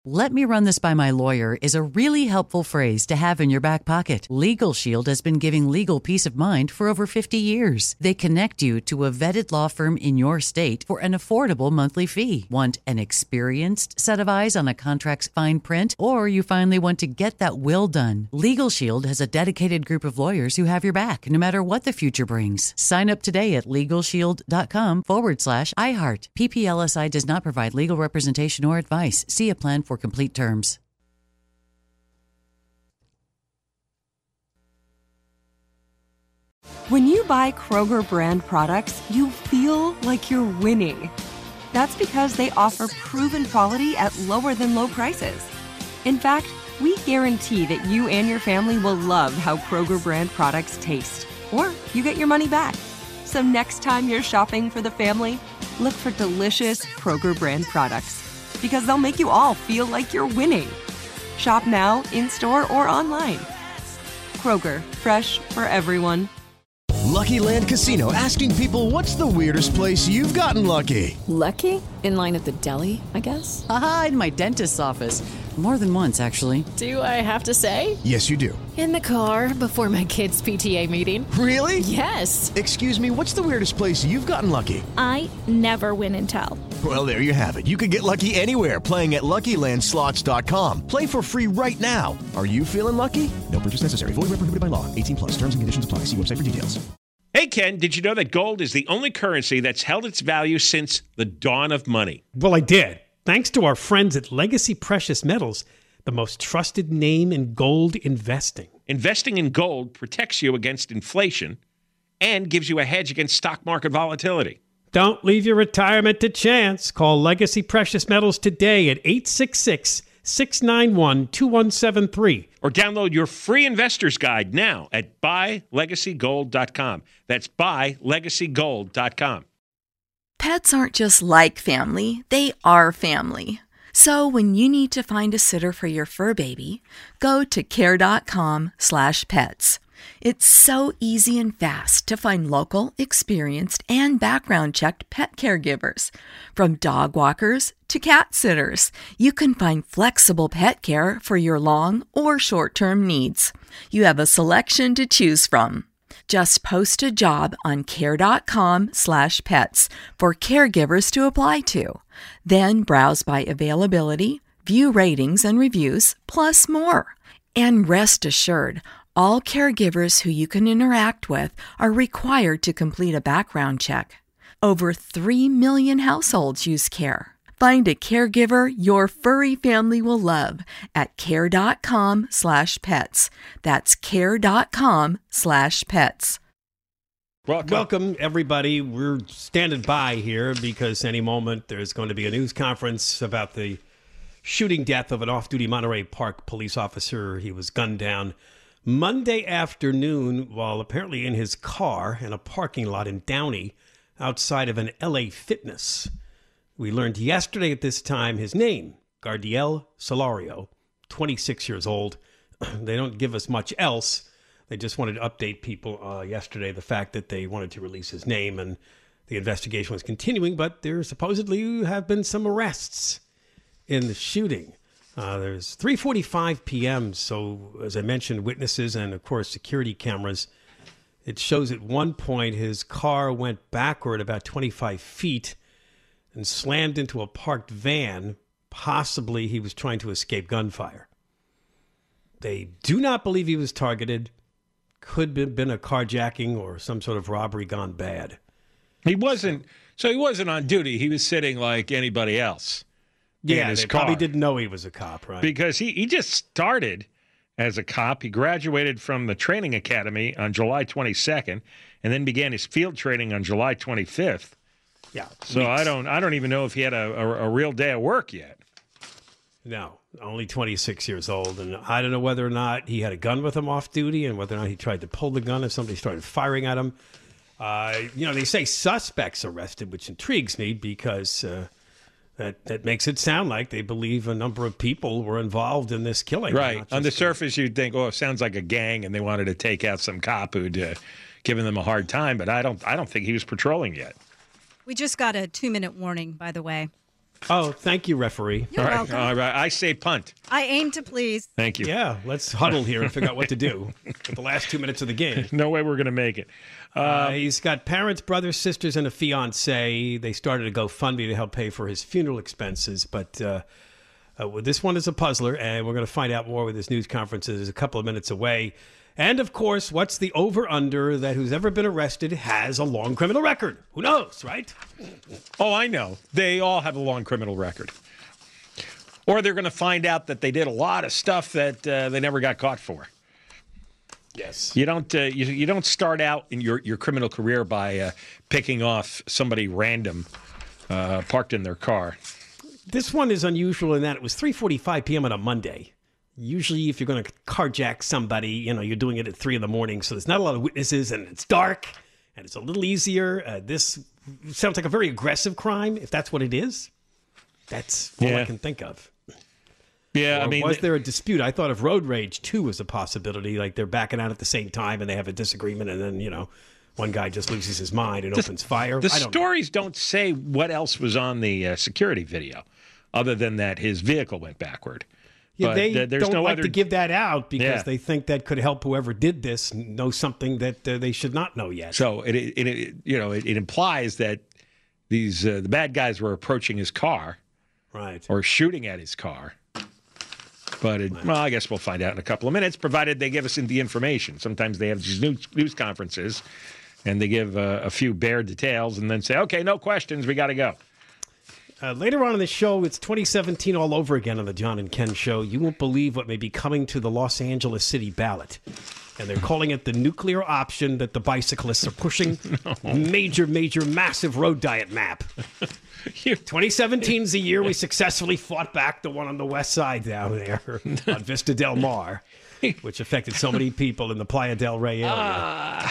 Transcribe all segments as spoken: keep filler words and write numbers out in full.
"Let me run this by my lawyer" is a really helpful phrase to have in your back pocket. Legal Shield has been giving legal peace of mind for over fifty years. They connect you to a vetted law firm in your state for an affordable monthly fee. Want an experienced set of eyes on a contract's fine print? Or you finally want to get that will done? Legal Shield has a dedicated group of lawyers who have your back, no matter what the future brings. Sign up today at LegalShield.com forward slash iHeart. P P L S I does not provide legal representation or advice. See a plan for complete terms. When you buy Kroger brand products, you feel like you're winning. That's because they offer proven quality at lower than low prices. In fact, we guarantee that you and your family will love how Kroger brand products taste, or you get your money back. So next time you're shopping for the family, look for delicious Kroger brand products, because they'll make you all feel like you're winning. Shop now, in-store, or online. Kroger, fresh for everyone. Lucky Land Casino, asking people, what's the weirdest place you've gotten lucky? Lucky? In line at the deli, I guess? Aha, in my dentist's office. More than once, actually. Do I have to say? Yes, you do. In the car before my kids' P T A meeting. Really? Yes. Excuse me, what's the weirdest place you've gotten lucky? I never win and tell. Well, there you have it. You can get lucky anywhere, playing at Lucky Land Slots dot com. Play for free right now. Are you feeling lucky? No purchase necessary. Void where prohibited by law. eighteen plus. Terms and conditions apply. See website for details. Hey, Ken, did you know that gold is the only currency that's held its value since the dawn of money? Well, I did. Thanks to our friends at Legacy Precious Metals, the most trusted name in gold investing. Investing in gold protects you against inflation and gives you a hedge against stock market volatility. Don't leave your retirement to chance. Call Legacy Precious Metals today at eight six six, six nine one, two one seven three. Or download your free investor's guide now at buy legacy gold dot com. That's buy legacy gold dot com. Pets aren't just like family, they are family. So when you need to find a sitter for your fur baby, go to care.com slash pets. It's so easy and fast to find local, experienced, and background-checked pet caregivers. From dog walkers to cat sitters, you can find flexible pet care for your long or short-term needs. You have a selection to choose from. Just post a job on care.com slash pets for caregivers to apply to. Then browse by availability, view ratings and reviews, plus more. And rest assured, all caregivers who you can interact with are required to complete a background check. Over three million households use Care. Find a caregiver your furry family will love at care.com slash pets. That's care.com slash pets. Welcome. Welcome, everybody. We're standing by here because any moment there's going to be a news conference about the shooting death of an off-duty Monterey Park police officer. He was gunned down Monday afternoon while apparently in his car in a parking lot in Downey outside of an L A Fitness. We learned yesterday at this time his name, Gardiel Solario, twenty-six years old. They don't give us much else. They just wanted to update people uh, yesterday, the fact that they wanted to release his name, and the investigation was continuing, but there supposedly have been some arrests in the shooting. Uh, there's three forty-five p.m., so as I mentioned, witnesses and, of course, security cameras. It shows at one point his car went backward about twenty-five feet and slammed into a parked van. Possibly he was trying to escape gunfire. They do not believe he was targeted. Could have been a carjacking or some sort of robbery gone bad. He wasn't, so he wasn't on duty. He was sitting like anybody else. Yeah, his they car. probably didn't know he was a cop, right? Because he, he just started as a cop. He graduated from the training academy on July twenty-second and then began his field training on July twenty-fifth. Yeah. So weeks. I don't I don't even know if he had a, a, a real day of work yet. No, only twenty-six years old. And I don't know whether or not he had a gun with him off duty and whether or not he tried to pull the gun if somebody started firing at him. Uh, you know, they say suspects arrested, which intrigues me because uh, that, that makes it sound like they believe a number of people were involved in this killing. Right. On the surface, you'd think, oh, it sounds like a gang and they wanted to take out some cop who'd uh, given them a hard time. But I don't I don't think he was patrolling yet. We just got a two-minute warning, by the way. Oh, thank you, referee. You're all right, welcome. all right. I say punt. I aim to please. Thank you. Yeah, let's huddle here and figure out what to do for the last two minutes of the game. No way we're going to make it. Uh, Uh, he's got parents, brothers, sisters, and a fiance. They started a GoFundMe to help pay for his funeral expenses, but uh, uh, well, this one is a puzzler, and we're going to find out more with this news conference. It is a couple of minutes away. And, of course, what's the over-under that who's ever been arrested has a long criminal record? Who knows, right? Oh, I know. They all have a long criminal record. Or they're going to find out that they did a lot of stuff that uh, they never got caught for. Yes. You don't. Uh, you, you don't start out in your, your criminal career by uh, picking off somebody random uh, parked in their car. This one is unusual in that it was three forty-five p.m. on a Monday. Usually, if you're going to carjack somebody, you know, you're doing it at three in the morning, so there's not a lot of witnesses, and it's dark, and it's a little easier. Uh, this sounds like a very aggressive crime, if that's what it is. That's all Yeah. I can think of. Yeah, Or I mean, was there a dispute? I thought of road rage, too, was a possibility. Like they're backing out at the same time, and they have a disagreement, and then, you know, one guy just loses his mind and the, opens fire. The I don't stories know. don't say what else was on the uh, security video, other than that his vehicle went backward. Yeah, But, they uh, there's don't no like other... to give that out because Yeah. they think that could help whoever did this know something that uh, they should not know yet. So it, it, it you know, it, it implies that these uh, the bad guys were approaching his car, right, or shooting at his car. But it, well, I guess we'll find out in a couple of minutes, provided they give us the information. Sometimes they have these news, news conferences, and they give uh, a few bare details, and then say, "Okay, no questions, we got to go." Uh, later on in the show, it's twenty seventeen all over again on the John and Ken Show. You won't believe what may be coming to the Los Angeles city ballot. And they're calling it the nuclear option that the bicyclists are pushing. no. Major, major, massive road diet map. twenty seventeen is the year we successfully fought back the one on the west side down there on Vista Del Mar, which affected so many people in the Playa del Rey area. Uh,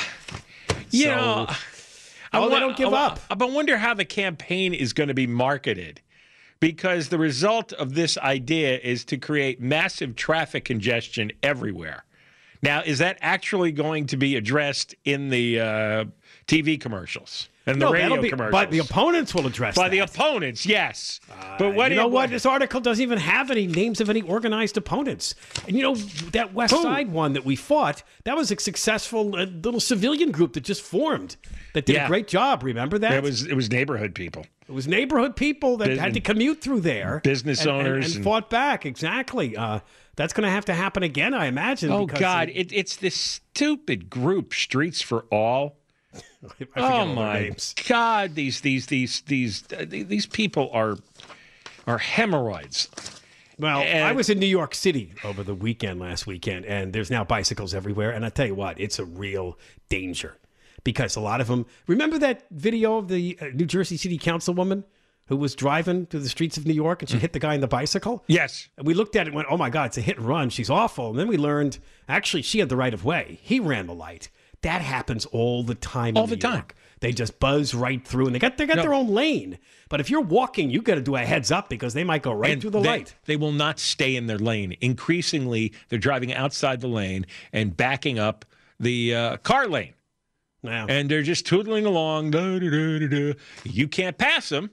you So- know... Oh, I they don't give I, up. I, I wonder how the campaign is going to be marketed, because the result of this idea is to create massive traffic congestion everywhere. Now, is that actually going to be addressed in the uh, T V commercials and the No, radio that'll be, commercials? but the opponents will address By that. the opponents, yes. Uh, but what you know what? This article doesn't even have any names of any organized opponents. And you know, that West Who? Side one that we fought, that was a successful uh, little civilian group that just formed that did Yeah. a great job. Remember that? It was it was neighborhood people. It was neighborhood people that Bus- had to commute through there. Business and, and- owners And, and- fought back, exactly. Uh, that's going to have to happen again, I imagine. Oh because God, it- it, it's this stupid group, Streets for All. I forget Oh all their my names. God, these these these these uh, these people are are hemorrhoids. Well, And- I was in New York City over the weekend last weekend, and there's now bicycles everywhere. And I tell you what, it's a real danger because a lot of them. Remember that video of the uh, New Jersey City Councilwoman who was driving through the streets of New York and she hit the guy on the bicycle? Yes. And we looked at it and went, "Oh my God, it's a hit and run. She's awful." And then we learned actually she had the right of way. He ran the light. That happens all the time. All in the New time. York. They just buzz right through, and they got they got No. their own lane. But if you're walking, you got to do a heads up because they might go right And through the they, light. They will not stay in their lane. Increasingly, they're driving outside the lane and backing up the uh, car lane. Now, And they're just tootling along. Da, da, da, da, da. You can't pass them.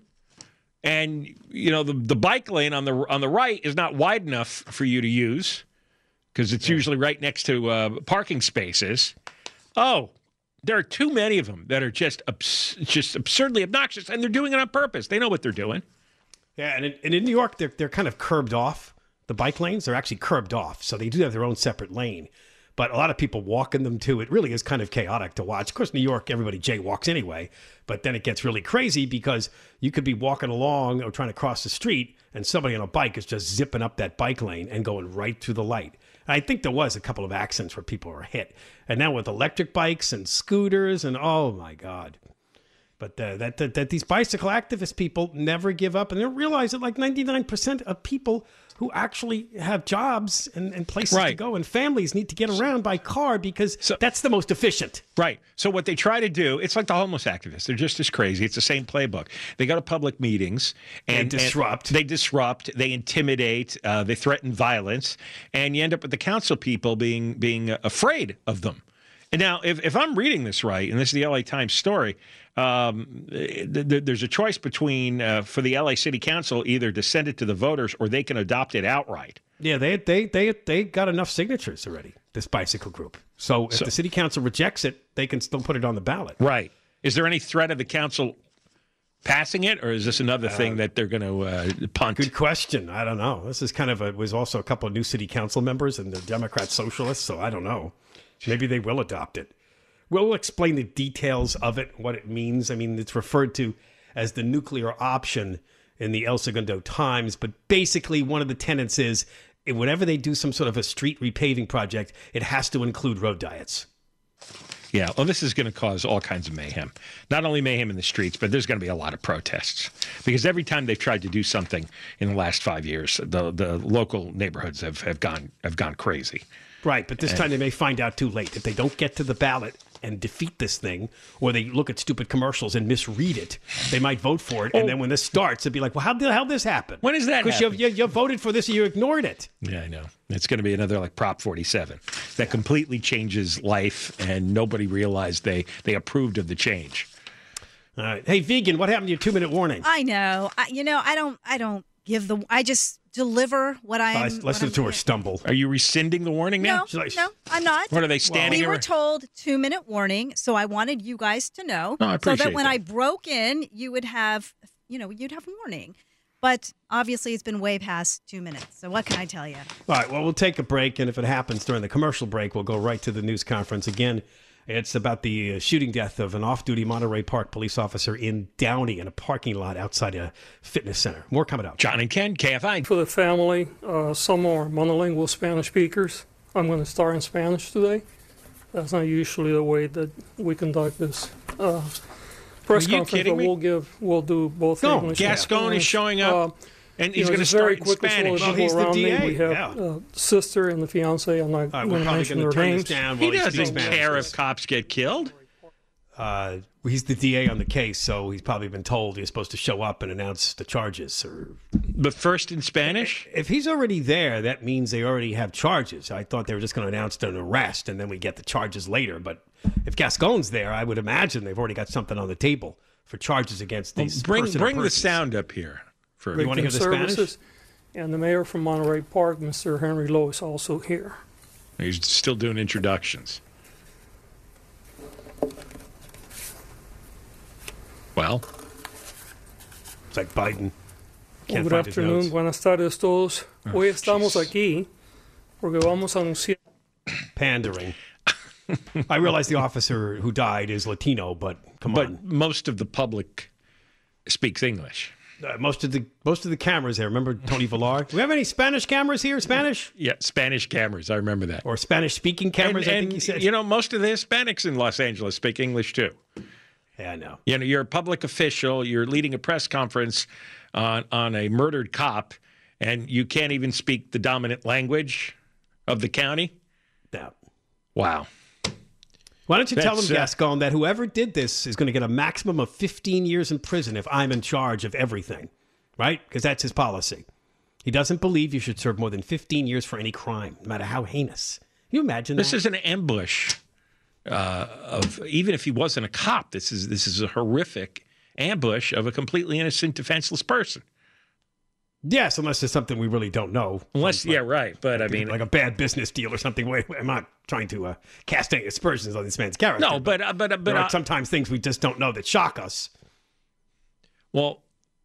And, you know, the, the bike lane on the on the right is not wide enough for you to use because it's usually right next to uh, parking spaces. Oh, there are too many of them that are just abs- just absurdly obnoxious, and they're doing it on purpose. They know what they're doing. yeah, and in, and in New York, they're they're kind of curbed off. The bike lanes, they're actually curbed off, so they do have their own separate lane. But a lot of people walk in them too. It really is kind of chaotic to watch. Of course, New York, everybody jaywalks anyway. But then it gets really crazy because you could be walking along or trying to cross the street, and somebody on a bike is just zipping up that bike lane and going right through the light. And I think there was a couple of accidents where people were hit. And now with electric bikes and scooters, and oh my God. But uh, that, that that these bicycle activist people never give up, and they don't realize that like ninety-nine percent of people who actually have jobs and, and places to Right. go and families need to get around by car because So- that's the most efficient. Right. So what they try to do, it's like the homeless activists. They're just as crazy. It's the same playbook. They go to public meetings and They disrupt. and they disrupt. They intimidate. Uh, they threaten violence, and you end up with the council people being being afraid of them. And now, if, if I'm reading this right, and this is the L A Times story, um, th- th- there's a choice between, uh, for the L A City Council, either to send it to the voters or they can adopt it outright. Yeah, they they they they got enough signatures already, this bicycle group. So if So- the city council rejects it, they can still put it on the ballot. Right. Is there any threat of the council passing it, or is this another thing that they're going to uh, punt? Good question. I don't know. This is kind of a, was also a couple of new city council members and the Democrat socialists, so I don't know. Maybe they will adopt it. We'll explain the details of it, what it means. I mean, it's referred to as the nuclear option in the El Segundo Times, but basically one of the tenets is whenever they do some sort of a street repaving project, it has to include road diets. Yeah, well, this is going to cause all kinds of mayhem. Not only mayhem in the streets, but there's going to be a lot of protests. Because every time they've tried to do something in the last five years, the the local neighborhoods have, have gone have gone crazy. Right, but this time they may find out too late. If they don't get to the ballot and defeat this thing, or they look at stupid commercials and misread it, they might vote for it. And then when this starts, it'd be like, well, how the hell did this happen? When is that Because you, happen? you, you voted for this and you ignored it. Yeah, I know. It's going to be another like Prop forty-seven that completely changes life, and nobody realized they, they approved of the change. All right. Hey, vegan, what happened to your two-minute warning? I know. I, you know, I don't. I don't give the. I just deliver what I'm. Uh, what listen I'm to her doing. stumble. Are you rescinding the warning now? No, She's like- no, I'm not. What are they standing We were around? told two minute warning, so I wanted you guys to know, No, I so appreciate that when that. I broke in, you would have, you know, you'd have warning. But obviously, it's been way past two minutes. So what can I tell you? All right, well, we'll take a break, and if it happens during the commercial break, we'll go right to the news conference. Again, it's about the uh, shooting death of an off-duty Monterey Park police officer in Downey in a parking lot outside a fitness center. More coming up. John and Ken, K F I. For the family, uh, some are monolingual Spanish speakers. I'm going to start in Spanish today. That's not usually the way that we conduct this uh, press Are you conference, kidding but me? we'll give, we'll do both No, English Gascon and is Spanish. showing up, Uh, and you he's know, going to just very start in quickly, so Spanish. the Well, people he's the around me, D A, We have yeah. uh, sister and the fiance. I'm not All right, going we're to probably mention going to their turn names. this down He while he speaks doesn't Spanish. care if cops get killed. Uh, he's the D A on the case, so he's probably been told he's supposed to show up and announce the charges. Or But first in Spanish? if he's already there, that means they already have charges. I thought they were just going to announce an arrest and then we get the charges later. But if Gascon's there, I would imagine they've already got something on the table for charges against these. Bring person or bring the persons. sound up here. For You wanna hear the Victim Spanish? Services. And the mayor from Monterey Park, Mister Henry Lowe, is also here. He's still doing introductions. Well, It's like Biden. Well, Can't good find his afternoon, notes. buenas tardes todos. Oh, Hoy estamos jeez. aquí porque vamos a anunciar. Pandering. I realize the officer who died is Latino, but come but on. most of the public speaks English. Uh, most of the most of the cameras there. Remember Tony Villar? Do we have any Spanish cameras here? Spanish Yeah, Spanish cameras. I remember that. or Spanish speaking cameras? and, I and, think he said. you know, most of the Hispanics in Los Angeles speak English too. yeah, I know. You know, you're a public official. You're leading a press conference on on a murdered cop, and you can't even speak the dominant language of the county. Yeah. Wow. Why don't you tell That's, them, uh, Gascon, that whoever did this is going to get a maximum of fifteen years in prison if I'm in charge of everything, right? Because that's his policy. He doesn't believe you should serve more than fifteen years for any crime, no matter how heinous. Can you imagine This that? is an ambush uh, of even if he wasn't a cop. This is this is a horrific ambush of a completely innocent, defenseless person. Yes, unless there's something we really don't know. Unless, Something yeah, like- right. But I mean, like a bad business deal or something. Wait, wait, I'm not trying to uh, cast any aspersions on this man's character. no, but uh, but uh, but there are uh, sometimes things we just don't know that shock us. well,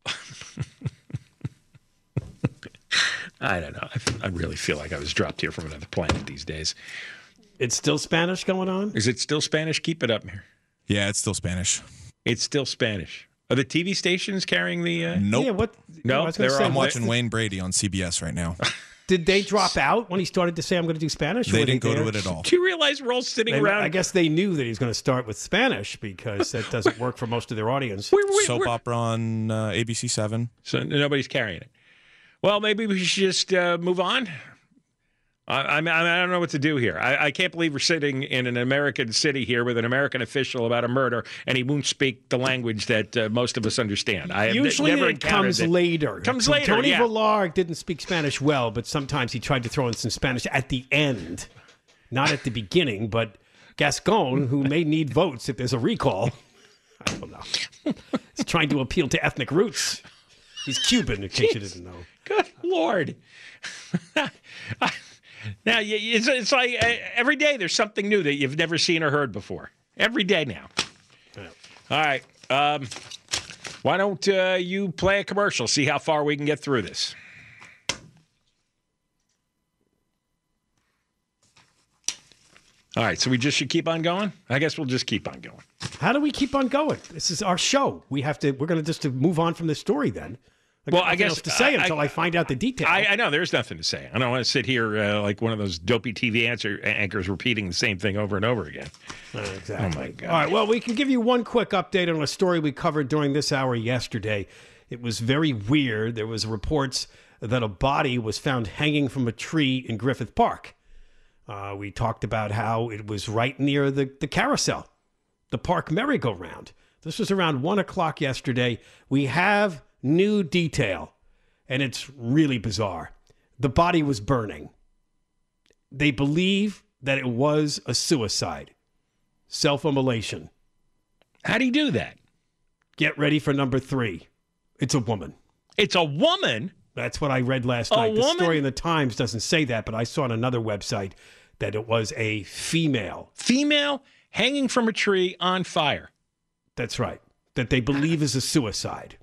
I don't know. I, f- I really feel like I was dropped here from another planet these days. It's still Spanish going on? Is it still Spanish? Keep it up here. Yeah, it's still Spanish. It's still Spanish. Are the T V stations carrying the? Uh, Nope. Yeah, what? No, I was gonna they're say, on I'm what- watching Wayne Brady on C B S right now. Did they drop out when he started to say, I'm going to do Spanish? or They were didn't go there? to it at all. Do you realize we're all sitting They- around? I guess they knew that he was going to start with Spanish because that doesn't work for most of their audience. We're- we're- Soap we're- opera on uh, A B C seven. So nobody's carrying it. Well, maybe we should just uh, move on. I, I, mean, I don't know what to do here. I, I can't believe we're sitting in an American city here with an American official about a murder, and he won't speak the language that uh, most of us understand. I have n- Usually never it encountered comes it. later. Comes So later, Tony yeah. Villar didn't speak Spanish well, but sometimes he tried to throw in some Spanish at the end. Not at the beginning, but Gascon, who may need votes if there's a recall. I don't know. He's trying to appeal to ethnic roots. He's Cuban, in case Jeez. you didn't know. Good Lord. Now, it's, it's like uh, every day there's something new that you've never seen or heard before. Every day now. Yeah. All right. Um, why don't uh, you play a commercial, see how far we can get through this. All right, so we just should keep on going? I guess we'll just keep on going. How do we keep on going? This is our show. We have to. We're going to just to move on from this story then. I well, I guess else to say I, until I, I find out the details. I, I know there's nothing to say. I don't want to sit here uh, like one of those dopey T V answer anchors repeating the same thing over and over again. Uh, exactly. Oh my God. All right. Well, we can give you one quick update on a story we covered during this hour yesterday. It was very weird. There was reports that a body was found hanging from a tree in Griffith Park. Uh, we talked about how it was right near the, the carousel, the park merry-go-round. This was around one o'clock yesterday. We have new detail, and it's really bizarre. The body was burning. They believe that it was a suicide, self-immolation. How do you do that? Get ready for number three. It's a woman. It's a woman? That's what I read last a night. The woman? story in the Times doesn't say that, but I saw on another website that it was a female. Female hanging from a tree on fire. That's right. That they believe is a suicide.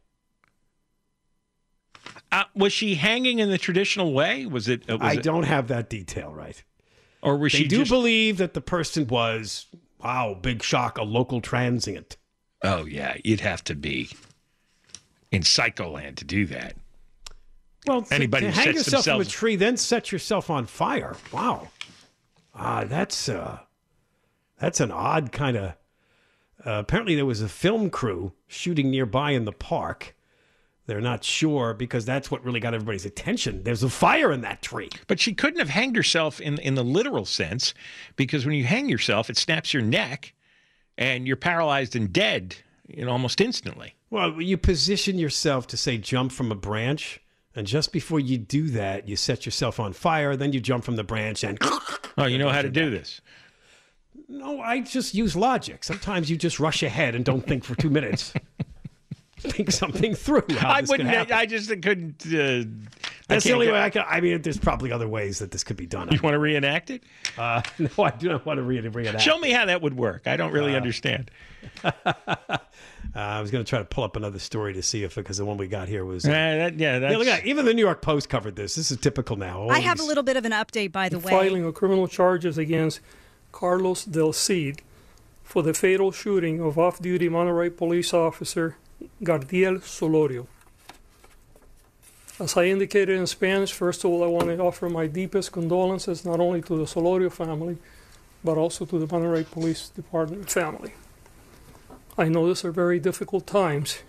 Uh, was she hanging in the traditional way? Was it? Uh, was I it... don't have that detail right. Or was they she? They do just... believe that the person was, wow, big shock, a local transient. Oh yeah, you'd have to be in Psycholand to do that. Well, to, anybody to who hang sets yourself themselves... from a tree, then set yourself on fire. Wow, ah, that's uh, that's an odd kind of. Uh, apparently, there was a film crew shooting nearby in the park. They're not sure because that's what really got everybody's attention. There's a fire in that tree. But she couldn't have hanged herself in in the literal sense, because when you hang yourself, it snaps your neck, and you're paralyzed and dead, you know, almost instantly. Well, you position yourself to say jump from a branch. And just before you do that, you set yourself on fire. Then you jump from the branch and... Oh, you know how to do this? No, I just use logic. Sometimes you just rush ahead and don't think for two minutes. Think something through. How I this wouldn't. could I just couldn't. Uh, That's I the only get... way I can. I mean, there's probably other ways that this could be done. You want to reenact it? Uh, no, I do not want to re- reenact. Show me how that would work. I don't really uh, understand. uh, I was going to try to pull up another story to see if, because the one we got here was. Uh, uh, that, yeah, that's... yeah, look at that. Even the New York Post covered this. This is typical now. Always. I have a little bit of an update, by the way. Filing of criminal charges against Carlos Del Cid for the fatal shooting of off-duty Monterey police officer Gardiel Solorio. As I indicated in Spanish, first of all, I want to offer my deepest condolences not only to the Solorio family, but also to the Monterey Police Department family. I know these are very difficult times.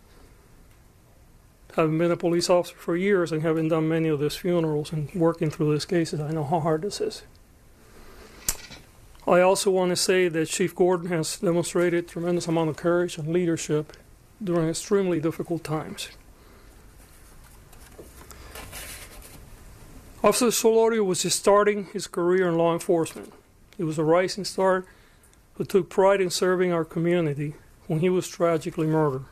Having been a police officer for years and having done many of these funerals and working through these cases, I know how hard this is. I also want to say that Chief Gordon has demonstrated tremendous amount of courage and leadership during extremely difficult times. Officer Solorio was just starting his career in law enforcement. He was a rising star who took pride in serving our community when he was tragically murdered.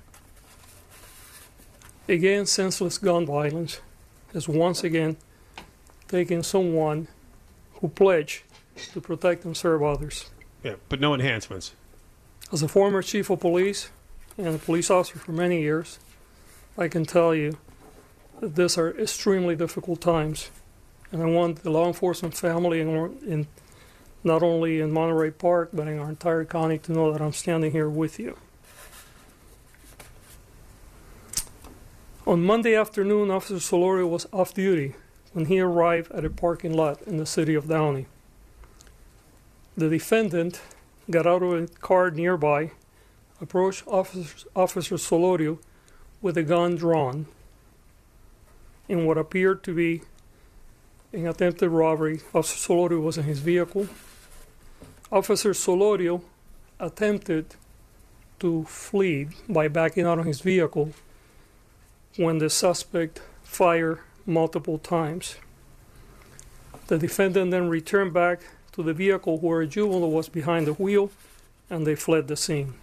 Again, senseless gun violence has once again taken someone who pledged to protect and serve others. Yeah, but no enhancements. As a former chief of police and a police officer for many years, I can tell you that these are extremely difficult times. And I want the law enforcement family, in, in not only in Monterey Park, but in our entire county, to know that I'm standing here with you. On Monday afternoon, Officer Solorio was off duty when he arrived at a parking lot in the city of Downey. The defendant got out of a car nearby, approached Officer, Officer Solorio with a gun drawn in what appeared to be an attempted robbery. Officer Solorio was in his vehicle. Officer Solorio attempted to flee by backing out of his vehicle when the suspect fired multiple times. The defendant then returned back to the vehicle where a juvenile was behind the wheel, and they fled the scene.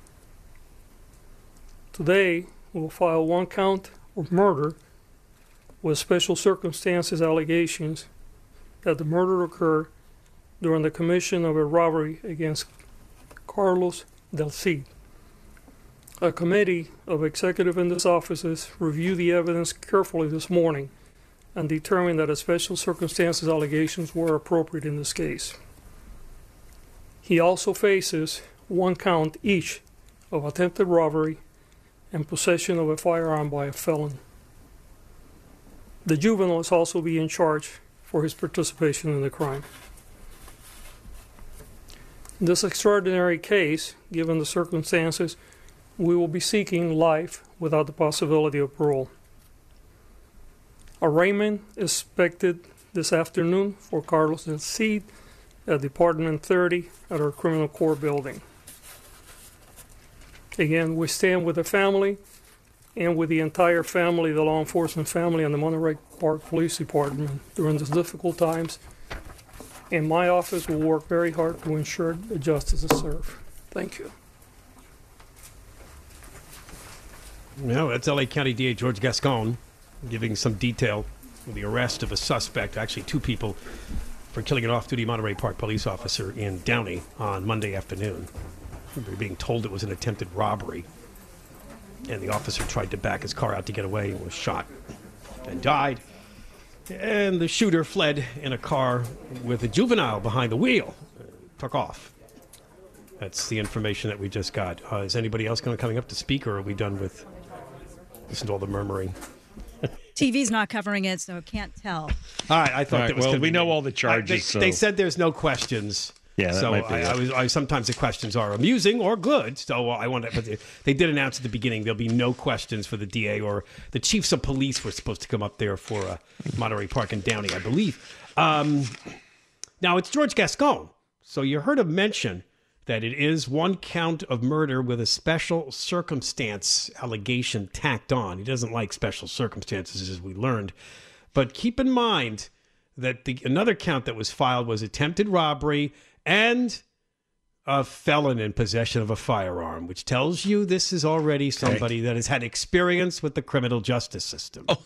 Today, we will file one count of murder with special circumstances allegations that the murder occurred during the commission of a robbery against Carlos Del Cid. A committee of executive in this offices reviewed the evidence carefully this morning and determined that a special circumstances allegations were appropriate in this case. He also faces one count each of attempted robbery and possession of a firearm by a felon. The juvenile is also being charged for his participation in the crime. In this extraordinary case, given the circumstances, we will be seeking life without the possibility of parole. Arraignment is expected this afternoon for Carlos Del Cid at Department thirty at our criminal court building. Again, we stand with the family and with the entire family, the law enforcement family, and the Monterey Park Police Department during these difficult times. And my office will work very hard to ensure that justice is served. Thank you. No, that's L A County D A George Gascon giving some detail of the arrest of a suspect, actually two people, for killing an off-duty Monterey Park police officer in Downey on Monday afternoon. They're being told it was an attempted robbery, and the officer tried to back his car out to get away and was shot and died. And the shooter fled in a car with a juvenile behind the wheel, took off. That's the information that we just got. Uh, is anybody else going to coming up to speak, or are we done with listen to all the murmuring? T V's not covering it, so can't tell. All right, I thought All right, that was well, gonna we be know me. all the charges. I, they, so. they said there's no questions. Yeah, that so might be I, it. I was I, sometimes the questions are amusing or good. So I want to, but they, they did announce at the beginning there'll be no questions for the D A or the chiefs of police were supposed to come up there for uh, Monterey Park and Downey, I believe. Um, now it's George Gascon. So you heard him mention that it is one count of murder with a special circumstance allegation tacked on. He doesn't like special circumstances, as we learned. But keep in mind that the another count that was filed was attempted robbery and a felon in possession of a firearm, which tells you this is already somebody okay. that has had experience with the criminal justice system. Oh.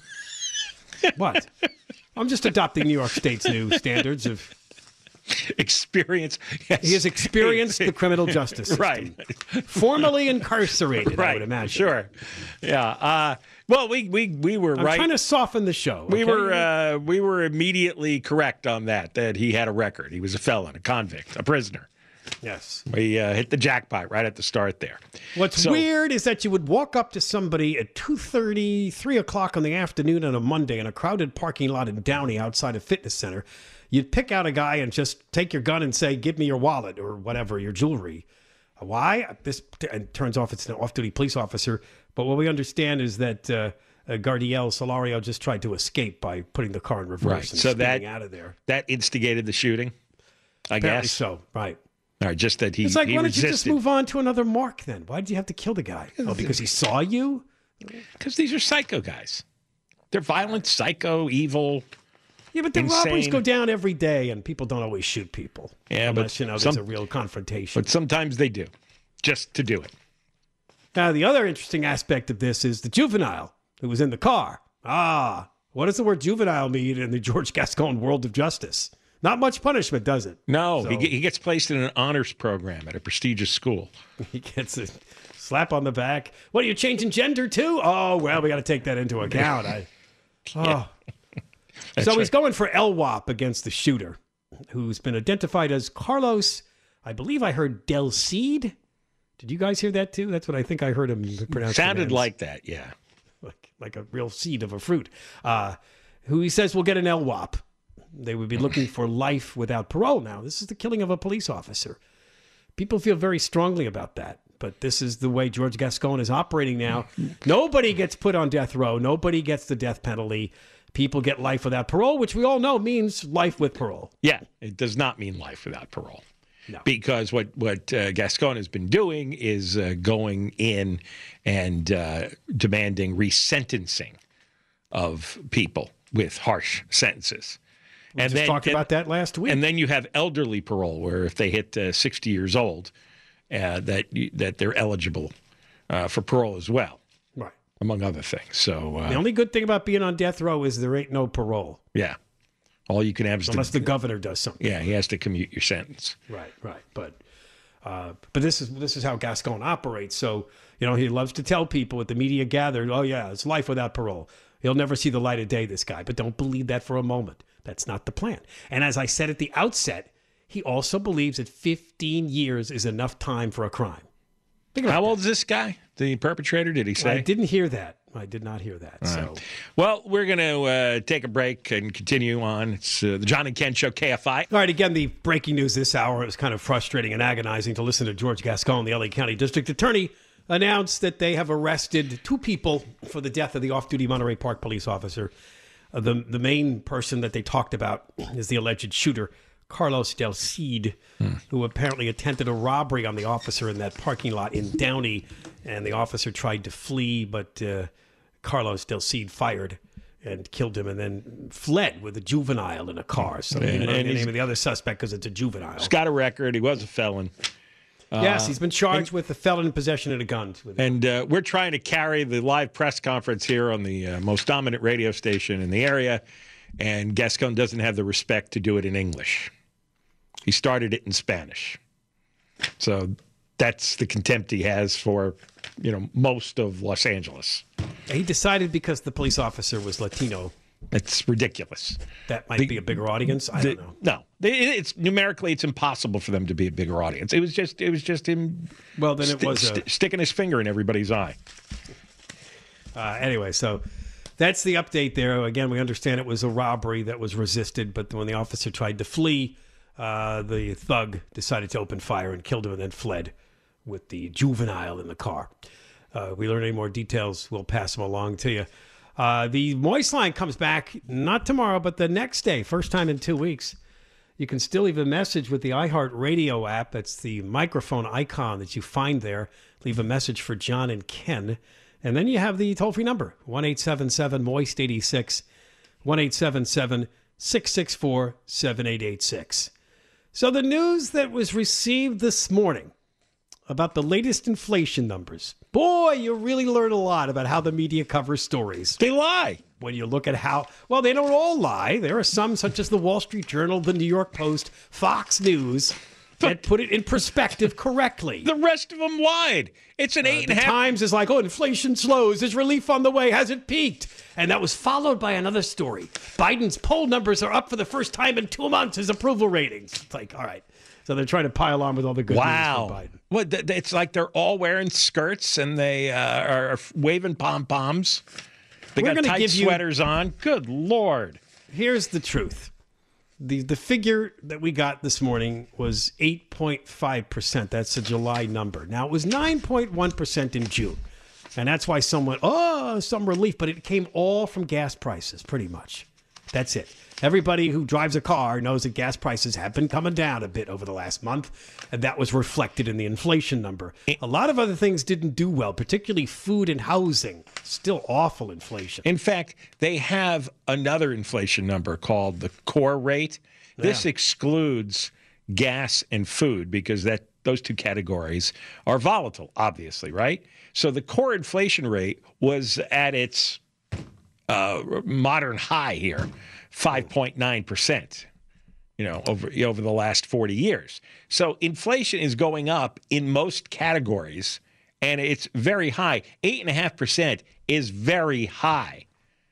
What? I'm just adopting New York State's new standards of experience. Yes. He has experienced the criminal justice system. Right. Formerly incarcerated, right. I would imagine. Sure. Yeah. Uh, well, we, we, we were I'm right. trying to soften the show. Okay? We were uh, we were immediately correct on that, that he had a record. He was a felon, a convict, a prisoner. Yes. We uh, hit the jackpot right at the start there. What's so, weird is that you would walk up to somebody at two thirty, three o'clock in the afternoon on a Monday in a crowded parking lot in Downey outside a fitness center. You'd pick out a guy and just take your gun and say, give me your wallet or whatever, your jewelry. Why? This and it turns off it's an off-duty police officer. But what we understand is that uh, uh, Gardiel Solario just tried to escape by putting the car in reverse right. and so spinning that, out of there. That instigated the shooting, I Apparently guess. so, right. All right, just that he It's like, he why don't resisted. you just move on to another mark then? Why did you have to kill the guy? Oh, because he saw you? Because these are psycho guys. They're violent, psycho, evil. Yeah, but the insane. robberies go down every day, and people don't always shoot people. Yeah, unless, but you know, some, there's a real confrontation. But sometimes they do, just to do it. Now, the other interesting aspect of this is the juvenile who was in the car. Ah, what does the word juvenile mean in the George Gascon world of justice? Not much punishment, does it? No, So- he, he gets placed in an honors program at a prestigious school. He gets a slap on the back. What, are you changing gender too? Oh, well, we got to take that into account. I, oh. So right. he's going for L W A P against the shooter, who's been identified as Carlos, I believe I heard Del Cid. Did you guys hear that too? That's what I think I heard him pronounce. Sounded like that, yeah. Like, like a real seed of a fruit. Uh, who he says will get an L W A P. They would be looking for life without parole now. This is the killing of a police officer. People feel very strongly about that. But this is the way George Gascon is operating now. Nobody gets put on death row. Nobody gets the death penalty. People get life without parole, which we all know means life with parole. Yeah, it does not mean life without parole. No. Because what, what uh, Gascon has been doing is uh, going in and uh, demanding resentencing of people with harsh sentences. We and just then talked then- about that last week. And then you have elderly parole, where if they hit uh, sixty years old, uh, that you, that they're eligible uh, for parole as well, right? Among other things. So uh, The only good thing about being on death row is there ain't no parole. yeah, all you can have is Unless the, the governor does something. yeah, he has to commute your sentence. Right, right. But uh, but this is this is how Gascon operates. So, you know, he loves to tell people with the media gathered, oh, yeah, it's life without parole. He'll never see the light of day, this guy. But don't believe that for a moment. That's not the plan. And as I said at the outset, he also believes that fifteen years is enough time for a crime. How old is this guy, the perpetrator, did he say? I didn't hear that. I did not hear that. All so. right. Well, we're going to uh, take a break and continue on. It's uh, the John and Ken Show, K F I. All right, again, the breaking news this hour. It was kind of frustrating and agonizing to listen to George Gascon, the L A County District Attorney, announced that they have arrested two people for the death of the off-duty Monterey Park police officer. Uh, the, the main person that they talked about is the alleged shooter, Carlos Del Cid, hmm. who apparently attempted a robbery on the officer in that parking lot in Downey, and the officer tried to flee, but uh, Carlos Del Cid fired and killed him and then fled with a juvenile in a car. So they didn't know the name of the other suspect because it's a juvenile. He's got a record. He was a felon. Yes, he's been charged and, with the felon in possession of a gun. And uh, we're trying to carry the live press conference here on the uh, most dominant radio station in the area, and Gascon doesn't have the respect to do it in English. He started it in Spanish. So that's the contempt he has for, you know, most of Los Angeles. He decided because the police officer was Latino. It's ridiculous. That might the, be a bigger audience. I the, don't know. No, it's numerically it's impossible for them to be a bigger audience. It was just it was just him. Well, then it st- was a... st- sticking his finger in everybody's eye. Uh, anyway, so that's the update there. Again, we understand it was a robbery that was resisted, but when the officer tried to flee, uh, the thug decided to open fire and killed him and then fled with the juvenile in the car. Uh, we learn any more details, we'll pass them along to you. Uh, the Moist Line comes back not tomorrow, but the next day, first time in two weeks. You can still leave a message with the iHeartRadio app. That's the microphone icon that you find there. Leave a message for John and Ken. And then you have the toll-free number, one eight seven seven moist eight six, one eight seven seven, six six four, seven eight eight six. So the news that was received this morning about the latest inflation numbers. Boy, you really learn a lot about how the media covers stories. They lie. When you look at how, well, they don't all lie. There are some, such as the Wall Street Journal, the New York Post, Fox News, that put it in perspective correctly. The rest of them lied. It's an Uh, eight and the a half. Times is like, oh, inflation slows. There's relief on the way. Hasn't peaked. And that was followed by another story. Biden's poll numbers are up for the first time in two months. His approval ratings. It's like, all right. So they're trying to pile on with all the good wow. news for Biden. What? th- th- It's like they're all wearing skirts and they uh, are waving pom poms. They We're got gonna tight give you- sweaters on. Good Lord. Here's the truth. The the figure that we got this morning was eight point five percent. That's a July number. Now, it was nine point one percent in June. And that's why someone, oh, some relief. But it came all from gas prices, pretty much. That's it. Everybody who drives a car knows that gas prices have been coming down a bit over the last month, and that was reflected in the inflation number. A lot of other things didn't do well, particularly food and housing. Still awful inflation. In fact, they have another inflation number called the core rate. This Yeah. excludes gas and food because that those two categories are volatile, obviously, right? So the core inflation rate was at its uh, modern high here, five point nine percent, you know, over, over the last forty years. So inflation is going up in most categories, and it's very high. eight point five percent is very high.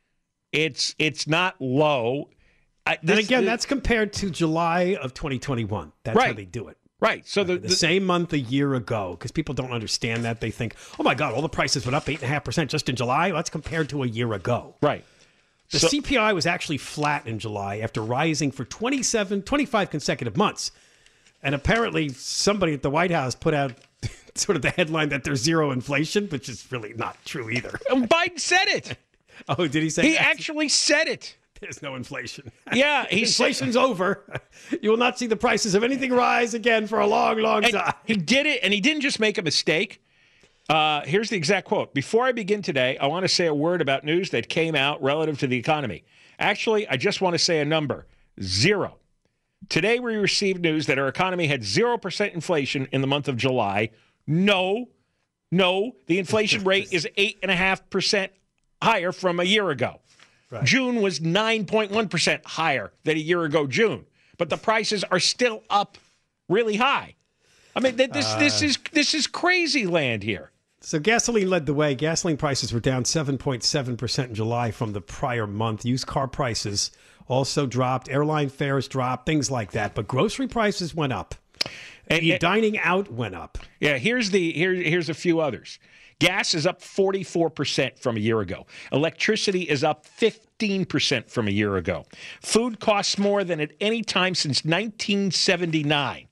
It's it's not low. I, this, and again, the, that's compared to July of twenty twenty-one. That's right. how they do it. Right. So the, the, the same month a year ago, because people don't understand that. They think, oh, my God, all the prices went up eight point five percent just in July. That's compared to a year ago. Right. The so, C P I was actually flat in July after rising for twenty-seven, twenty-five consecutive months. And apparently somebody at the White House put out sort of the headline that there's zero inflation, which is really not true either. Biden said it. Oh, did he say He that? actually said it. There's no inflation. Yeah, he inflation's said, over. You will not see the prices of anything rise again for a long, long and time. He did it, and he didn't just make a mistake. Uh, here's the exact quote. Before I begin today, I want to say a word about news that came out relative to the economy. Actually, I just want to say a number. Zero. Today, we received news that our economy had zero percent inflation in the month of July. No, no, the inflation rate is eight point five percent higher from a year ago. Right. June was nine point one percent higher than a year ago, June. But the prices are still up really high. I mean, this uh, this is this is crazy land here. So gasoline led the way. Gasoline prices were down seven point seven percent in July from the prior month. Used car prices also dropped. Airline fares dropped, things like that. But grocery prices went up. And, and dining out went up. Yeah, here's the here, here's a few others. Gas is up forty-four percent from a year ago. Electricity is up fifteen percent from a year ago. Food costs more than at any time since nineteen seventy-nine.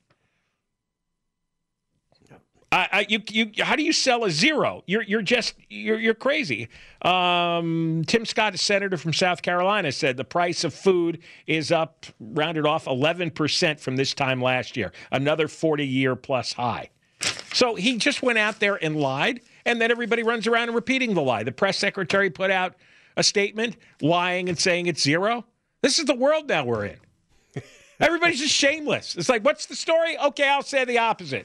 I, I, you, you, how do you sell a zero? You're, you're just, you're, you're crazy. Um, Tim Scott, a senator from South Carolina, said the price of food is up, rounded off, eleven percent from this time last year. Another forty-year plus high. So he just went out there and lied, and then everybody runs around and repeating the lie. The press secretary put out a statement lying and saying it's zero. This is the world now we're in. Everybody's just shameless. It's like, what's the story? Okay, I'll say the opposite.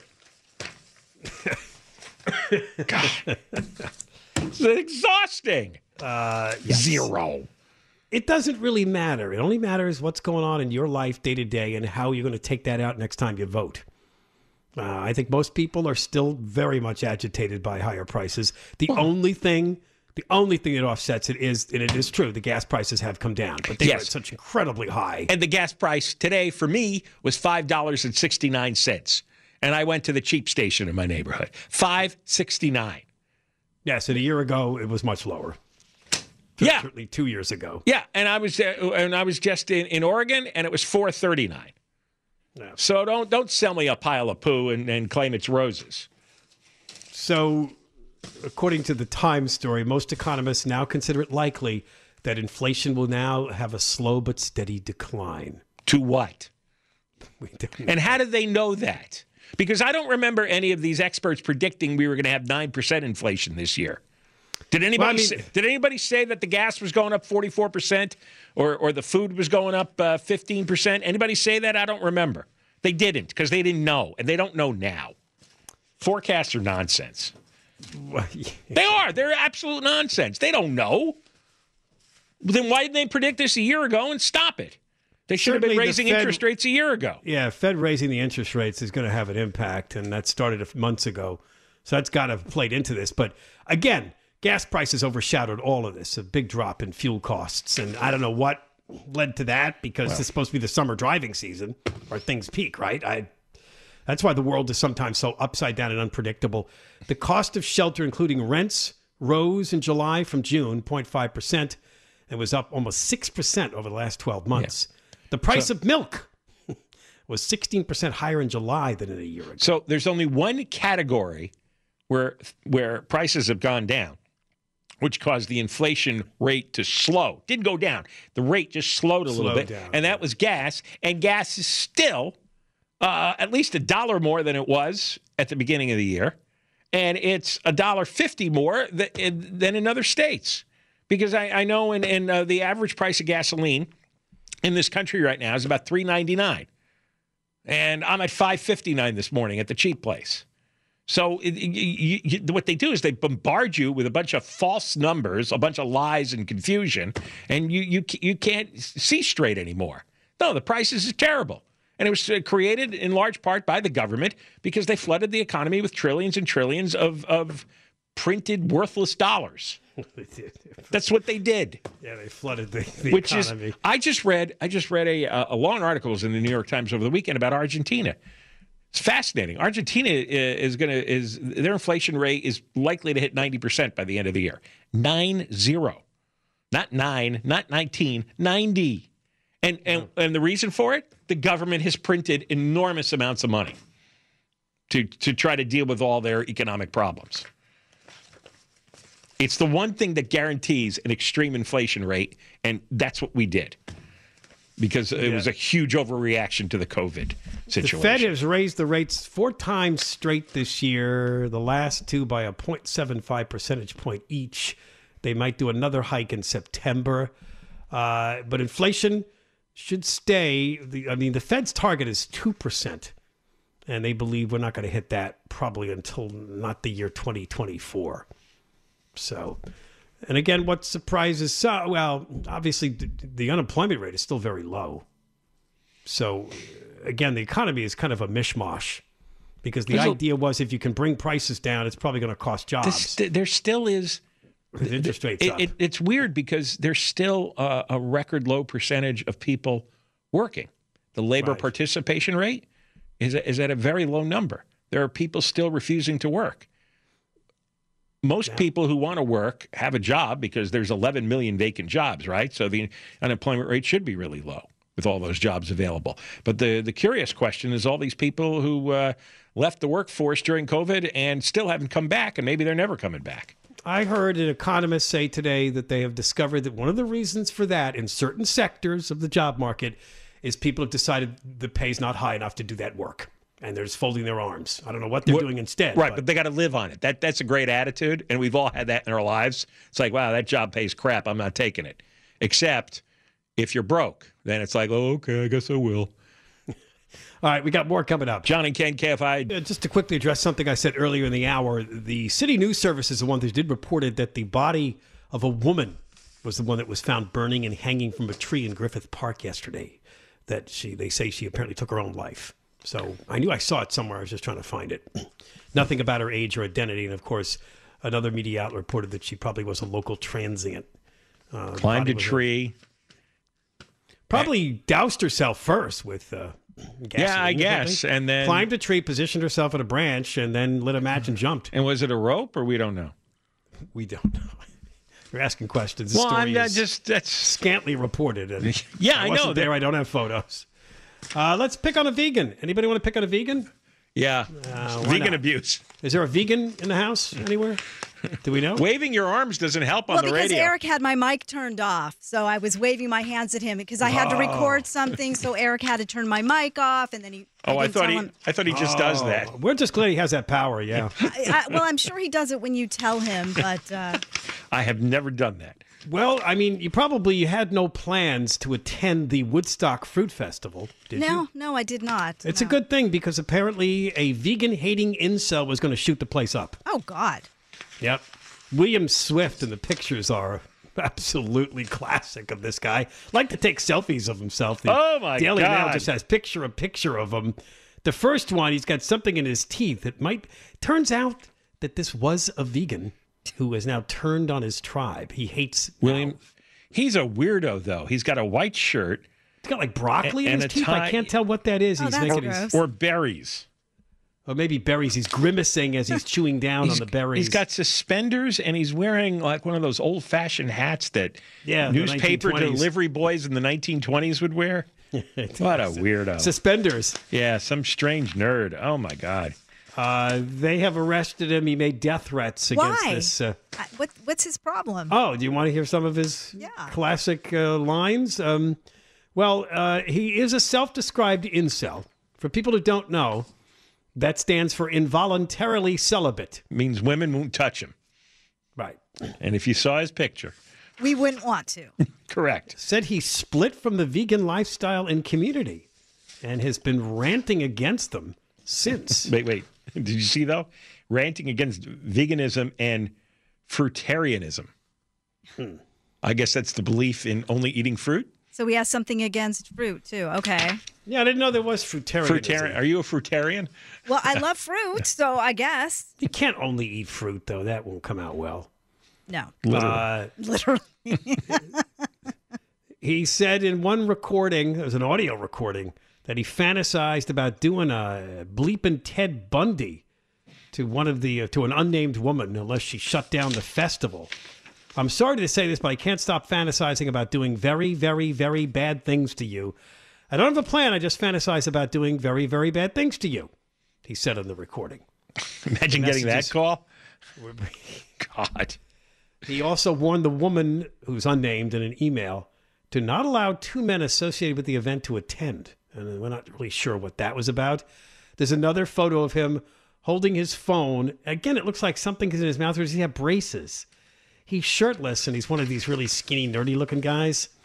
God. It's exhausting. Uh, yes. Zero. It doesn't really matter. It only matters what's going on in your life day to day and how you're going to take that out next time you vote. Uh, I think most people are still very much agitated by higher prices. The oh. only thing, the only thing that offsets it is, and it is true, the gas prices have come down, but they yes. were such incredibly high. And the gas price today for me was five dollars and sixty-nine cents. And I went to the cheap station in my neighborhood. five sixty-nine. Yes, and a year ago it was much lower. Yeah, certainly two years ago. Yeah, and I was uh, and I was just in, in Oregon, and it was four thirty-nine. Yeah. So don't don't sell me a pile of poo and, and claim it's roses. So, according to the Times story, most economists now consider it likely that inflation will now have a slow but steady decline. To what? And how do they know that? Because I don't remember any of these experts predicting we were going to have nine percent inflation this year. Did anybody well, I mean, say, did anybody say that the gas was going up forty-four percent or or the food was going up uh, fifteen percent? Anybody say that? I don't remember. They didn't because they didn't know, and they don't know now. Forecasts are nonsense. Well, yeah. They are. They're absolute nonsense. They don't know. Then why didn't they predict this a year ago and stop it? They should Certainly have been raising Fed, interest rates a year ago. Yeah, Fed raising the interest rates is going to have an impact, and that started months ago. So that's got to have played into this. But again, gas prices overshadowed all of this, a big drop in fuel costs. And I don't know what led to that because well, it's supposed to be the summer driving season where things peak, right? I, that's why the world is sometimes so upside down and unpredictable. The cost of shelter, including rents, rose in July from June, zero point five percent, and was up almost six percent over the last twelve months. Yeah. The price so, of milk was sixteen percent higher in July than in a year ago. So there's only one category where where prices have gone down, which caused the inflation rate to slow. Didn't go down. The rate just slowed a slowed little bit. Down, and that was gas. And gas is still uh, at least a dollar more than it was at the beginning of the year. And it's a dollar fifty more than in, than in other states. Because I, I know in, in uh, the average price of gasoline in this country right now is about three ninety-nine, and I'm at five fifty-nine this morning at the cheap place. So it, you, you, what they do is they bombard you with a bunch of false numbers, a bunch of lies and confusion, and you you you can't see straight anymore. No, the prices is terrible, and it was created in large part by the government because they flooded the economy with trillions and trillions of of printed worthless dollars. That's what they did. Yeah, they flooded the, the Which economy. Is, I just read, I just read a, a long article in the New York Times over the weekend about Argentina. It's fascinating. Argentina is going to is their inflation rate is likely to hit ninety percent by the end of the year. Nine zero, not nine, not nineteen, ninety. And and and the reason for it, the government has printed enormous amounts of money to to try to deal with all their economic problems. It's the one thing that guarantees an extreme inflation rate, and that's what we did because it yeah. was a huge overreaction to the COVID situation. The Fed has raised the rates four times straight this year, the last two by a zero point seven five percentage point each. They might do another hike in September. Uh, but inflation should stay. The, I mean, the Fed's target is two percent, and they believe we're not going to hit that probably until not the year twenty twenty-four. So, and again, what surprises, uh, well, obviously the, the unemployment rate is still very low. So, again, the economy is kind of a mishmash because the There's idea a, was if you can bring prices down, it's probably going to cost jobs. This, there still is. The interest rates it, up. It, it's weird because there's still a, a record low percentage of people working. The labor Right. participation rate is, is at a very low number. There are people still refusing to work. Most Yeah. people who want to work have a job because there's eleven million vacant jobs, right? So the unemployment rate should be really low with all those jobs available. But the, the curious question is all these people who uh, left the workforce during COVID and still haven't come back, and maybe they're never coming back. I heard an economist say today that they have discovered that one of the reasons for that in certain sectors of the job market is people have decided the pay's not high enough to do that work. And they're just folding their arms. I don't know what they're What- doing instead. Right, but- but they got to live on it. That That's a great attitude, and we've all had that in our lives. It's like, wow, that job pays crap. I'm not taking it. Except if you're broke, then it's like, oh, okay, I guess I will. All right, we got more coming up. John and Ken, K F I. Uh, just to quickly address something I said earlier in the hour, the City News Service is the one that did reported that the body of a woman was the one that was found burning and hanging from a tree in Griffith Park yesterday. That she, they say she apparently took her own life. So I knew I saw it somewhere. I was just trying to find it. Nothing about her age or identity. And of course, another media outlet reported that she probably was a local transient. Uh, the Climbed body a was tree. Probably doused herself first with uh, gasoline. Yeah, I or guess. something. And then climbed a tree, positioned herself at a branch, and then lit a match and jumped. And was it a rope, or we don't know? We don't know. You're asking questions. The Well, story I'm not is just that's scantily reported. And Yeah, I I know wasn't there. that- I don't have photos. Uh, let's pick on a vegan. Anybody want to pick on a vegan? yeah, Uh, why vegan not? abuse. Is there a vegan in the house anywhere? Do we know? Waving your arms doesn't help on Well, the because radio. Eric had my mic turned off, so I was waving my hands at him because I had to record something. So Eric had to turn my mic off, and then he. oh, I didn't thought tell he. him- I thought he just does that. Oh, we're just glad he has that power. Yeah. I, I, well, I'm sure he does it when you tell him, but uh, I have never done that. Well, I mean, you probably had no plans to attend the Woodstock Fruit Festival, did no, you? no, I did not. It's no. a good thing because apparently a vegan-hating incel was going to shoot the place up. Oh God. Yep. William Swift and the pictures are absolutely classic of this guy. Like to take selfies of himself. The Oh, my Daily Mail God. just has picture a picture of him. The first one, he's got something in his teeth. It might turns out that this was a vegan who has now turned on his tribe. He hates William, now. he's a weirdo though. He's got a white shirt He's got like broccoli A- in and his a teeth. tie- I can't tell what that is. Oh, he's that's making gross. his, or berries. or maybe berries. He's grimacing as he's chewing down He's- on the berries. He's got suspenders and he's wearing like one of those old-fashioned hats that Yeah, the newspaper nineteen twenties. delivery boys in the nineteen twenties would wear. What a weirdo. suspenders. Yeah, some strange nerd. Oh my God. Uh, they have arrested him. He made death threats against Why? this. Uh, I, what, what's his problem? oh, do you want to hear some of his Yeah. classic uh, lines? Um, well, uh, he is a self-described incel. For people who don't know, that stands for involuntarily celibate. Means women won't touch him. Right. And if you saw his picture, We wouldn't want to. correct. Said he split from the vegan lifestyle and community and has been ranting against them since. Wait, wait. Did you see though? Ranting against veganism and fruitarianism. Hmm. I guess that's the belief in only eating fruit. So he has something against fruit too. Okay. Yeah, I didn't know there was fruitarianism. Fruitarian. Are you a fruitarian? Well, I love fruit, so I guess You can't only eat fruit, though. That won't come out well. no. Literally. Uh, Literally. He said in one recording, it was an audio recording, that he fantasized about doing a bleeping Ted Bundy to one of the uh, to an unnamed woman unless she shut down the festival. I'm sorry to say this, but I can't stop fantasizing about doing very, very, very bad things to you. I don't have a plan. I just fantasize about doing very, very bad things to you, he said in the recording. Imagine getting that Messages- call. God. He also warned the woman, who's unnamed, in an email to not allow two men associated with the event to attend. And we're not really sure what that was about. There's another photo of him holding his phone. Again, it looks like something's in his mouth. Or does he have braces? He's shirtless, and he's one of these really skinny, nerdy-looking guys.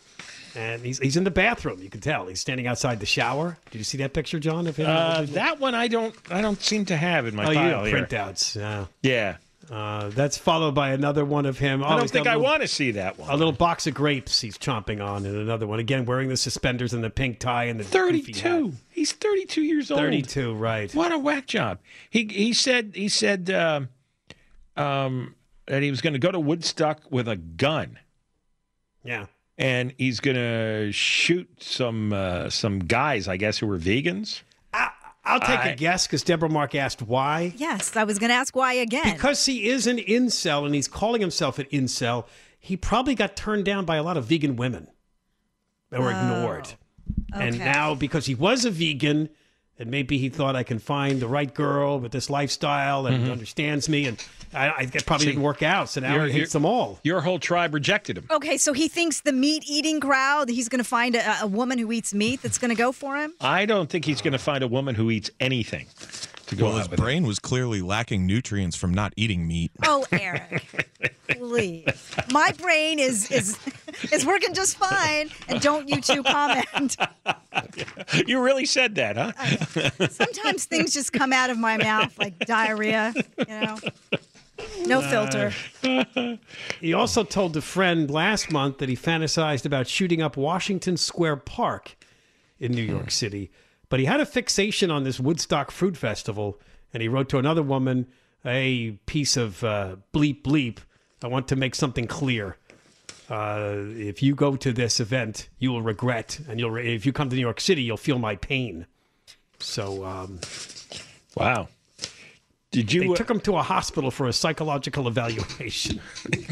And he's he's in the bathroom. You can tell he's standing outside the shower. Did you see that picture, John? Of him? Uh, that one I don't I don't seem to have in my oh, file you here. printouts. Yeah. Yeah. Uh, that's followed by another one of him. I oh, don't think I little, want to see that one. A little box of grapes he's chomping on, and another one again wearing the suspenders and the pink tie and the thirty-two. He's thirty-two years old. thirty-two, right? What a whack job. He he said he said uh, um, that he was going to go to Woodstock with a gun. Yeah. And he's going to shoot some uh, some guys, I guess, who were vegans. I, I'll take I, a guess because Deborah Mark asked why. Yes, I was going to ask why again. Because he is an incel and he's calling himself an incel. He probably got turned down by a lot of vegan women that were Oh, ignored. And okay. now, because he was a vegan, and maybe he thought I can find the right girl with this lifestyle and Mhm. understands me, and I, I it probably See, didn't work out. So now your- he hates your- them all. Your whole tribe rejected him. Okay, so he thinks the meat-eating crowd, he's going to find a, a woman who eats meat that's going to go for him? I don't think he's going to find a woman who eats anything to go Well, out his with. brain was clearly lacking nutrients from not eating meat. Oh, Eric, please. My brain is is is working just fine, and don't you two comment. You really said that, huh? Sometimes things just come out of my mouth like diarrhea, you know? No filter. He also told a friend last month that he fantasized about shooting up Washington Square Park in New York City. But he had a fixation on this Woodstock Fruit Festival, and he wrote to another woman, a piece of uh, bleep bleep. I want to make something clear. Uh, if you go to this event, you will regret, and you'll re- if you come to New York City, you'll feel my pain. So, um, wow. Did you? They uh, took him to a hospital for a psychological evaluation.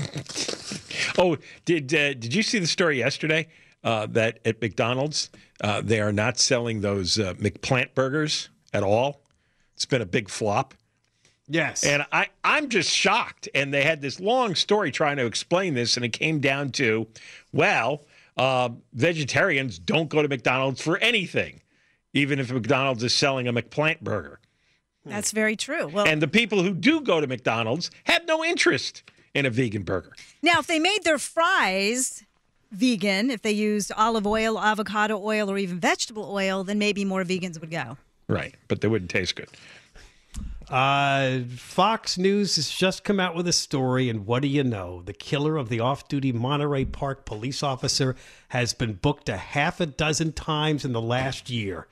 Oh, did uh, did you see the story yesterday uh, that at McDonald's uh, they are not selling those uh, McPlant burgers at all? It's been a big flop. Yes. And I, I'm just shocked. And they had this long story trying to explain this, and it came down to, well, uh, vegetarians don't go to McDonald's for anything, even if McDonald's is selling a McPlant burger. That's very true. Well, And the people who do go to McDonald's have no interest in a vegan burger. now, if they made their fries vegan, if they used olive oil, avocado oil, or even vegetable oil, then maybe more vegans would go. Right, but they wouldn't taste good. Uh, Fox News has just come out with a story, and what do you know? The killer of the off-duty Monterey Park police officer has been booked a half a dozen times in the last year.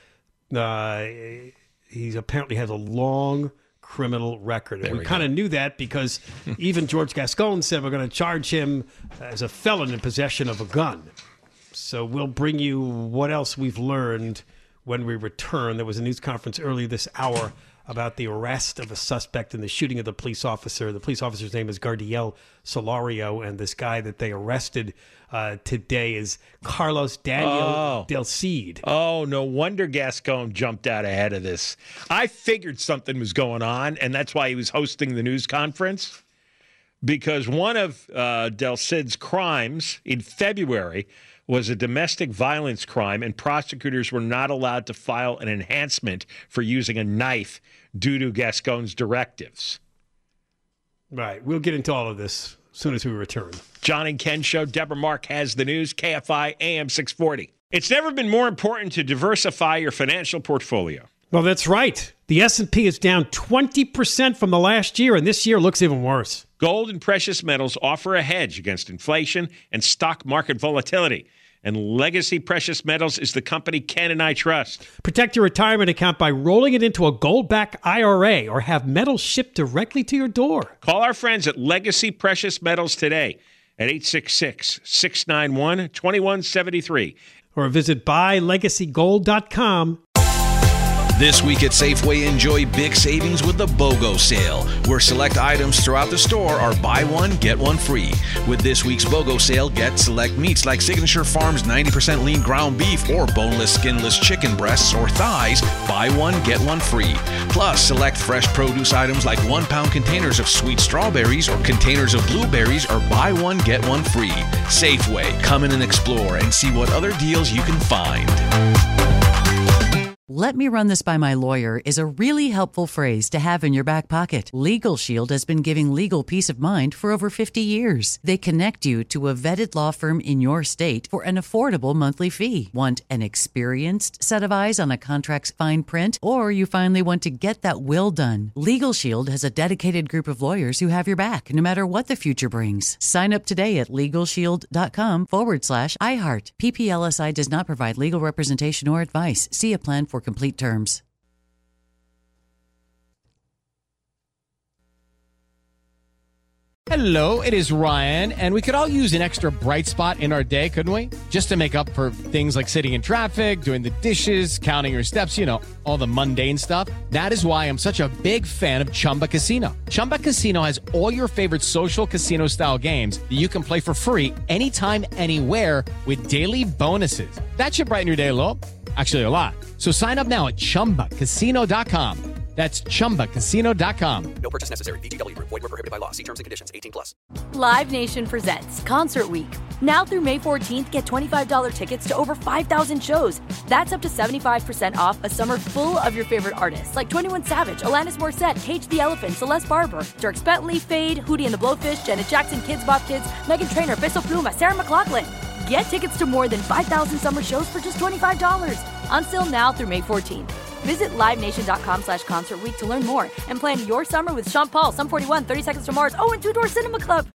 Uh, he apparently has a long criminal record. And There we we kind of go. knew that because even George Gascon said we're going to charge him as a felon in possession of a gun. So we'll bring you what else we've learned when we return. There was a news conference earlier this hour about the arrest of a suspect in the shooting of the police officer. The police officer's name is Gardiel Solario, and this guy that they arrested uh, today is Carlos Daniel Oh. Del Cid. Oh, no wonder Gascon jumped out ahead of this. I figured something was going on, and that's why he was hosting the news conference. Because one of uh, Del Cid's crimes in February was a domestic violence crime, and prosecutors were not allowed to file an enhancement for using a knife due to Gascon's directives. Right. We'll get into all of this as soon as we return. John and Ken Show. Deborah Mark has the news. K F I A M six forty. It's never been more important to diversify your financial portfolio. Well, that's right. The S and P is down twenty percent from the last year, and this year looks even worse. Gold and precious metals offer a hedge against inflation and stock market volatility. And Legacy Precious Metals is the company Ken and I trust. Protect your retirement account by rolling it into a gold-backed I R A or have metals shipped directly to your door. Call our friends at Legacy Precious Metals today at eight six six, six nine one, two one seven three. Or visit buy legacy gold dot com. This week at Safeway, enjoy big savings with the BOGO sale, where select items throughout the store are buy one, get one free. With this week's BOGO sale, get select meats like Signature Farms ninety percent lean ground beef or boneless, skinless chicken breasts or thighs, buy one, get one free. Plus, select fresh produce items like one-pound containers of sweet strawberries or containers of blueberries are buy one, get one free. Safeway, come in and explore and see what other deals you can find. "Let me run this by my lawyer" is a really helpful phrase to have in your back pocket. Legal Shield has been giving legal peace of mind for over fifty years. They connect you to a vetted law firm in your state for an affordable monthly fee. Want an experienced set of eyes on a contract's fine print? Or you finally want to get that will done? Legal Shield has a dedicated group of lawyers who have your back, no matter what the future brings. Sign up today at LegalShield.com forward slash iHeart. P P L S I does not provide legal representation or advice. See a plan for complete terms. Hello, it is Ryan, and we could all use an extra bright spot in our day, couldn't we? Just to make up for things like sitting in traffic, doing the dishes, counting your steps, you know, all the mundane stuff. That is why I'm such a big fan of Chumba Casino. Chumba Casino has all your favorite social casino-style games that you can play for free anytime, anywhere with daily bonuses. That should brighten your day a little. Actually, a lot. So sign up now at Chumba Casino dot com. That's Chumba Casino dot com. No purchase necessary. V G W. Void were prohibited by law. See terms and conditions. eighteen plus. Live Nation presents Concert Week. Now through May fourteenth, get twenty-five dollars tickets to over five thousand shows. That's up to seventy-five percent off a summer full of your favorite artists like twenty-one Savage, Alanis Morissette, Cage the Elephant, Celeste Barber, Dierks Bentley, Fade, Hootie and the Blowfish, Janet Jackson, Kidz Bop Kids, Meghan Trainor, Peso Pluma, Sarah McLachlan. Get tickets to more than five thousand summer shows for just twenty-five dollars. Until now through May fourteenth. Visit LiveNation.com slash Concert Week to learn more and plan your summer with Sean Paul, Sum forty-one, thirty Seconds to Mars, oh, and Two Door Cinema Club.